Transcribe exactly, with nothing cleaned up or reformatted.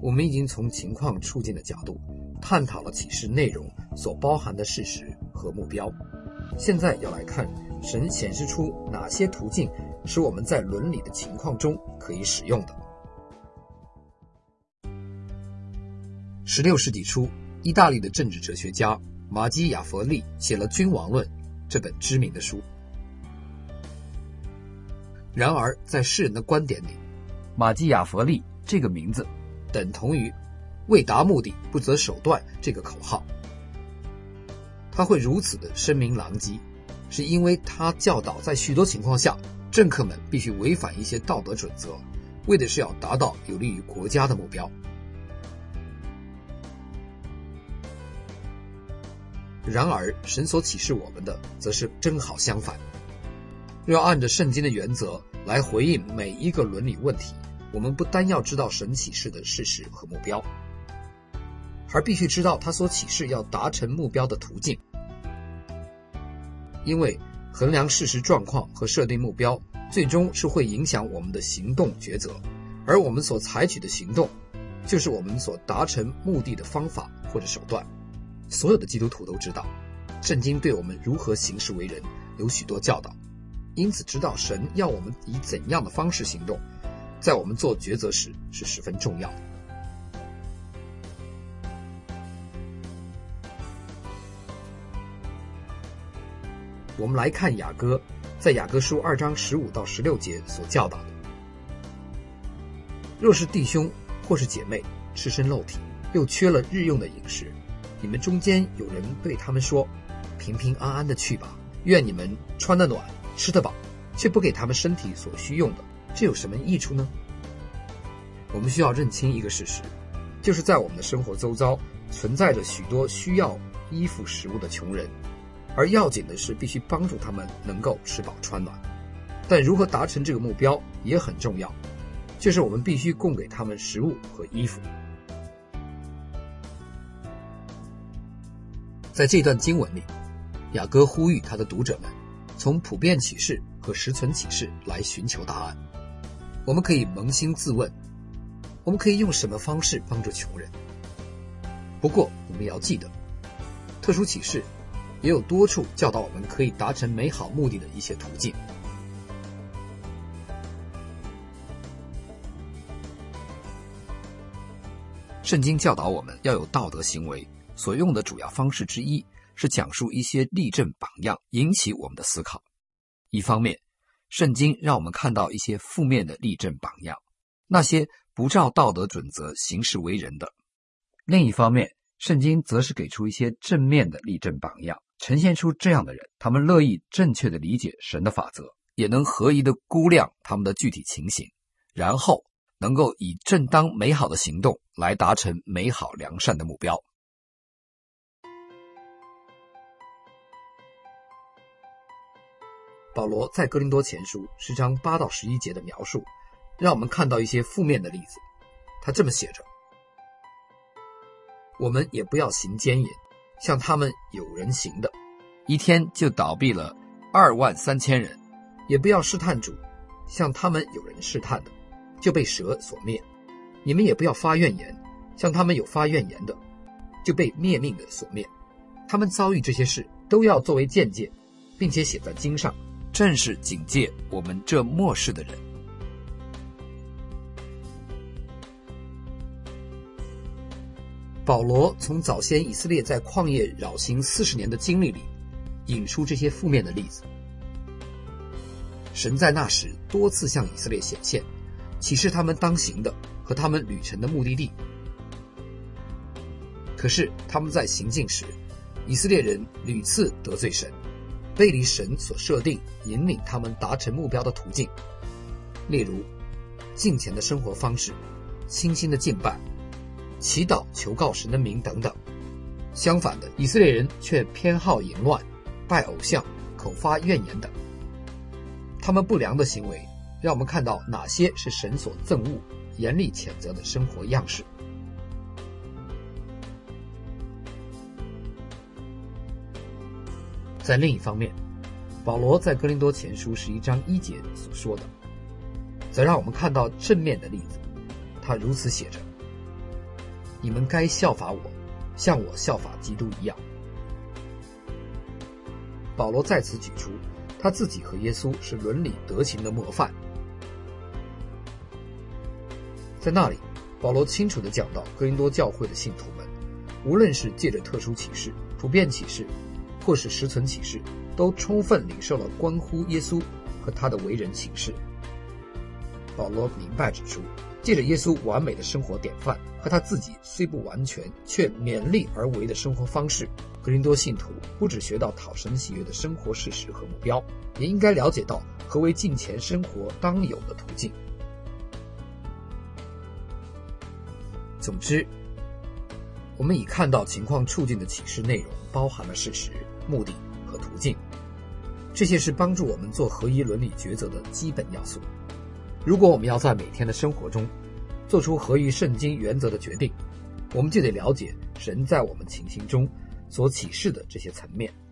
我们已经从情况处境的角度探讨了启示内容所包含的事实和目标。现在要来看神显示出哪些途径是我们在伦理的情况中可以使用的。十六世纪初，意大利的政治哲学家马基雅佛利写了《君王论》这本知名的书。然而在世人的观点里，马基雅佛利这个名字等同于为达目的不择手段这个口号。他会如此的声名狼藉，是因为他教导在许多情况下政客们必须违反一些道德准则，为的是要达到有利于国家的目标。然而神所启示我们的则是正好相反。若要按着圣经的原则来回应每一个伦理问题，我们不单要知道神启示的事实和目标，而必须知道他所启示要达成目标的途径。因为衡量事实状况和设定目标，最终是会影响我们的行动抉择，而我们所采取的行动就是我们所达成目的的方法或者手段。所有的基督徒都知道，圣经对我们如何行事为人有许多教导，因此知道神要我们以怎样的方式行动，在我们做抉择时是十分重要的。我们来看雅歌，在雅歌书二章十五到十六节所教导的：若是弟兄或是姐妹赤身露体，又缺了日用的饮食，你们中间有人对他们说，平平安安的去吧，愿你们穿得暖，吃得饱，却不给他们身体所需用的，这有什么益处呢？我们需要认清一个事实，就是在我们的生活周遭存在着许多需要衣服食物的穷人，而要紧的是必须帮助他们能够吃饱穿暖。但如何达成这个目标也很重要，就是我们必须供给他们食物和衣服。在这段经文里，雅歌呼吁他的读者们从普遍启示和实存启示来寻求答案。我们可以扪心自问，我们可以用什么方式帮助穷人？不过我们也要记得，特殊启示也有多处教导我们可以达成美好目的的一些途径。圣经教导我们要有道德行为，所用的主要方式之一是讲述一些例证榜样，引起我们的思考。一方面，圣经让我们看到一些负面的例证榜样，那些不照道德准则行事为人的；另一方面，圣经则是给出一些正面的例证榜样，呈现出这样的人，他们乐意正确的理解神的法则，也能合宜的估量他们的具体情形，然后能够以正当美好的行动来达成美好良善的目标。保罗在哥林多前书十章八到十一节的描述，让我们看到一些负面的例子。他这么写着：我们也不要行奸淫，像他们有人行的，一天就倒闭了二万三千人；也不要试探主，像他们有人试探的，就被蛇所灭；你们也不要发怨言，像他们有发怨言的，就被灭命的所灭。他们遭遇这些事，都要作为鉴戒，并且写在经上，正是警戒我们这末世的人。保罗从早先以色列在旷野绕行四十年的经历里引出这些负面的例子。神在那时多次向以色列显现，启示他们当行的和他们旅程的目的地。可是他们在行进时，以色列人屡次得罪神，背离神所设定引领他们达成目标的途径，例如敬虔的生活方式、清心的敬拜、祈祷求告神的名等等。相反的，以色列人却偏好淫乱、拜偶像、口发怨言等。他们不良的行为让我们看到哪些是神所憎恶、严厉谴责的生活样式。在另一方面，保罗在哥林多前书十一章一节所说的，则让我们看到正面的例子。他如此写着： 你们该效法我，像我效法基督一样。保罗在此举出他自己和耶稣是伦理德行的模范。在那里，保罗清楚地讲到哥林多教会的信徒们，无论是借着特殊启示、普遍启示，或是实存启示，都充分领受了关乎耶稣和他的为人启示。保罗明白指出，借着耶稣完美的生活典范和他自己虽不完全却勉力而为的生活方式，哥林多信徒不只学到讨神喜悦的生活事实和目标，也应该了解到何为敬虔生活当有的途径。总之，我们已看到情况处境的启示内容包含了事实、目的和途径，这些是帮助我们做合一伦理抉择的基本要素。如果我们要在每天的生活中做出合于圣经原则的决定，我们就得了解神在我们情形中所启示的这些层面。